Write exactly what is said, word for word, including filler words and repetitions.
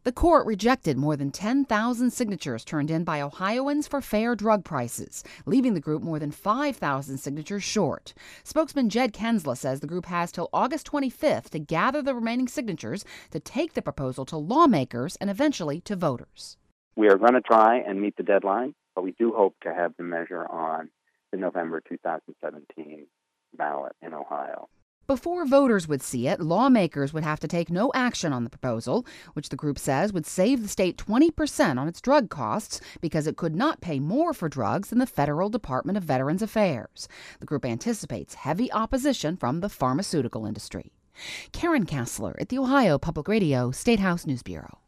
The court rejected more than ten thousand signatures turned in by Ohioans for fair drug prices, leaving the group more than five thousand signatures short. Spokesman Jed Kensla says the group has till August twenty-fifth to gather the remaining signatures to take the proposal to lawmakers and eventually to voters. We are going to try and meet the deadline, but we do hope to have the measure on the November two thousand seventeen ballot in Ohio. Before voters would see it, lawmakers would have to take no action on the proposal, which the group says would save the state twenty percent on its drug costs because it could not pay more for drugs than the Federal Department of Veterans Affairs. The group anticipates heavy opposition from the pharmaceutical industry. Karen Kassler at the Ohio Public Radio State House News Bureau.